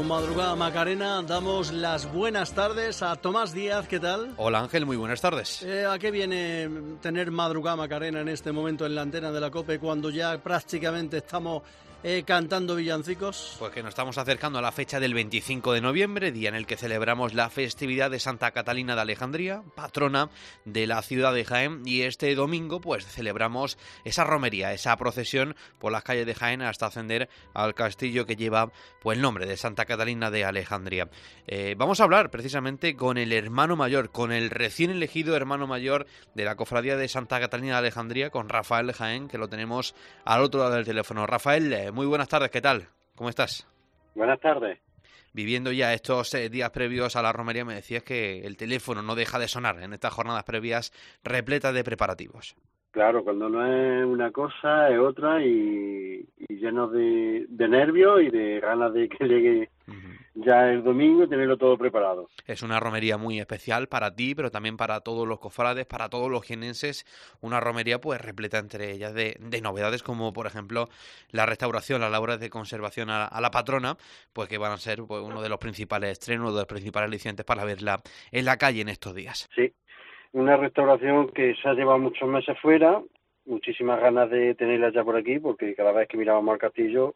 con Madrugada Macarena damos las buenas tardes a Tomás Díaz, ¿qué tal? Hola Ángel, muy buenas tardes. ¿A qué viene tener Madrugada Macarena en este momento en la antena de la COPE cuando ya prácticamente estamos cantando villancicos? Pues que nos estamos acercando a la fecha del 25 de noviembre, día en el que celebramos la festividad de Santa Catalina de Alejandría, patrona de la ciudad de Jaén, y este domingo pues celebramos esa romería, esa procesión por las calles de Jaén hasta ascender al castillo que lleva pues el nombre de Santa Catalina de Alejandría. Vamos a hablar precisamente con el hermano mayor, con el recién elegido hermano mayor de la cofradía de Santa Catalina de Alejandría, con Rafael de Jaén, que lo tenemos al otro lado del teléfono. Rafael, muy buenas tardes, ¿qué tal? ¿Cómo estás? Buenas tardes. Viviendo ya estos días previos a la romería, me decías que el teléfono no deja de sonar en estas jornadas previas repletas de preparativos. Claro, cuando no es una cosa es otra y lleno de nervios y de ganas de que llegue ya el domingo y tenerlo todo preparado. Es una romería muy especial para ti, pero también para todos los cofrades, para todos los jienenses, una romería pues repleta entre ellas de novedades como por ejemplo la restauración, las labores de conservación a la patrona, pues que van a ser pues, uno de los principales estrenos, uno de los principales alicientes para verla en la calle en estos días. Sí, una restauración que se ha llevado muchos meses fuera, muchísimas ganas de tenerla ya por aquí, porque cada vez que mirábamos al castillo,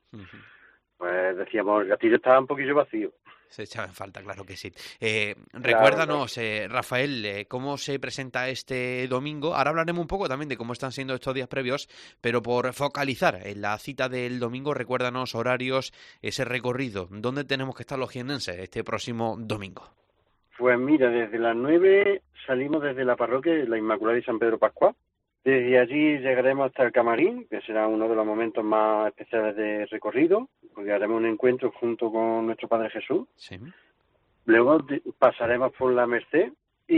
pues decíamos, el castillo estaba un poquillo vacío. Se echaba en falta, claro que sí. Recuérdanos, Rafael, cómo se presenta este domingo. Ahora hablaremos un poco también de cómo están siendo estos días previos, pero por focalizar en la cita del domingo, recuérdanos horarios, ese recorrido. ¿Dónde tenemos que estar los jienenses este próximo domingo? Pues mira, desde las 9 salimos desde la parroquia de la Inmaculada de San Pedro Pascual. Desde allí llegaremos hasta el Camarín, que será uno de los momentos más especiales de recorrido, porque haremos un encuentro junto con nuestro Padre Jesús. Sí. Luego pasaremos por la Merced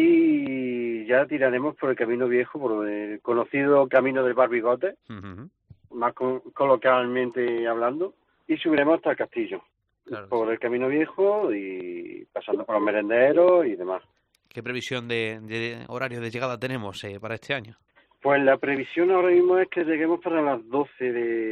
y ya tiraremos por el Camino Viejo, por el conocido Camino del Barbigote, más coloquialmente hablando, y subiremos hasta el castillo. Claro, por el Camino Viejo y pasando por los merenderos y demás. ¿Qué previsión de horario de llegada tenemos para este año? Pues la previsión ahora mismo es que lleguemos para las 12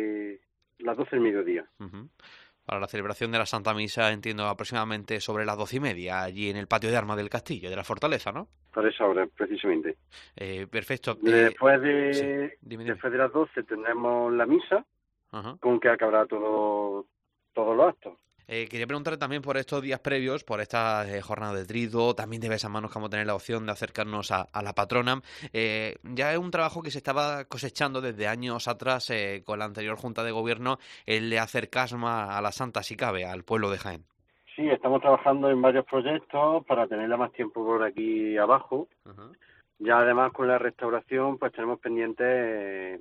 del mediodía. Para la celebración de la Santa Misa, entiendo, aproximadamente sobre las 12:30, allí en el patio de armas del castillo, de la fortaleza, ¿no? Por esa hora, precisamente. Perfecto. Después sí, dime. Después de las 12 tendremos la misa, con que acabará todos los actos. Quería preguntarle también por estos días previos, por esta jornada de triduo, también de besamanos, como tener la opción de acercarnos a la patrona. Ya es un trabajo que se estaba cosechando desde años atrás con la anterior Junta de Gobierno, el de acercar más a la Santa, si cabe, al pueblo de Jaén. Sí, estamos trabajando en varios proyectos para tenerla más tiempo por aquí abajo. Ya además con la restauración pues tenemos pendientes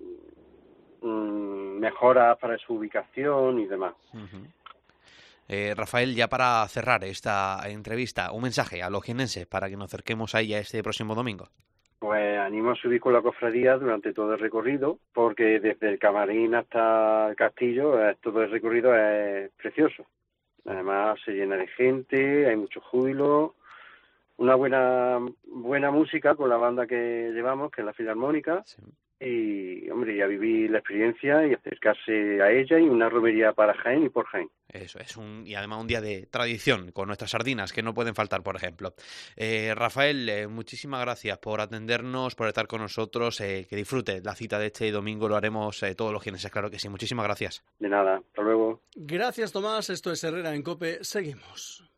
mejoras para su ubicación y demás. Rafael, ya para cerrar esta entrevista, un mensaje a los jienenses para que nos acerquemos a ella este próximo domingo. Pues animo a subir con la cofradía durante todo el recorrido, porque desde el Camarín hasta el castillo todo el recorrido es precioso. Además se llena de gente, hay mucho júbilo, una buena música con la banda que llevamos, que es la Filarmónica. Sí. Y, hombre, ya viví la experiencia y acercarse a ella y una romería para Jaén y por Jaén. Eso es, y además un día de tradición con nuestras sardinas, que no pueden faltar, por ejemplo. Rafael, muchísimas gracias por atendernos, por estar con nosotros, que disfrute la cita de este domingo, lo haremos todos los jienenses, claro que sí. Muchísimas gracias. De nada, hasta luego. Gracias, Tomás, esto es Herrera en COPE, seguimos.